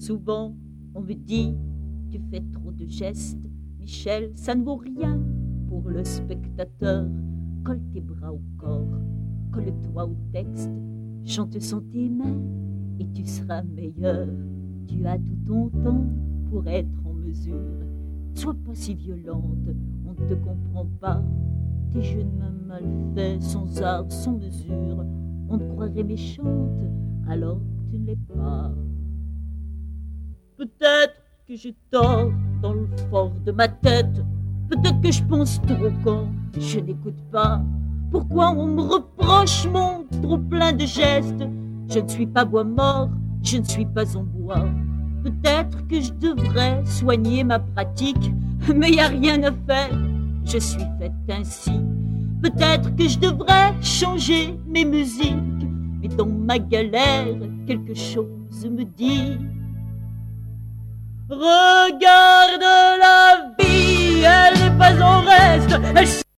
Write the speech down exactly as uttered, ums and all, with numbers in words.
Souvent, on me dit, tu fais trop de gestes. Michel, ça ne vaut rien pour le spectateur. Colle tes bras au corps, colle-toi au texte. Chante sans tes mains et tu seras meilleur. Tu as tout ton temps pour être en mesure. Sois pas si violente, on ne te comprend pas. Tes jeux de mains mal faits, sans art, sans mesure. On te croirait méchante alors que tu ne l'es pas. Peut-être que j'ai tort dans le fort de ma tête. Peut-être que je pense trop quand je n'écoute pas. Pourquoi on me reproche mon trop plein de gestes? Je ne suis pas bois mort, je ne suis pas en bois. Peut-être que je devrais soigner ma pratique, mais y a rien à faire, je suis faite ainsi. Peut-être que je devrais changer mes musiques, mais dans ma galère, quelque chose me dit. Regarde la vie, elle n'est pas en reste, elle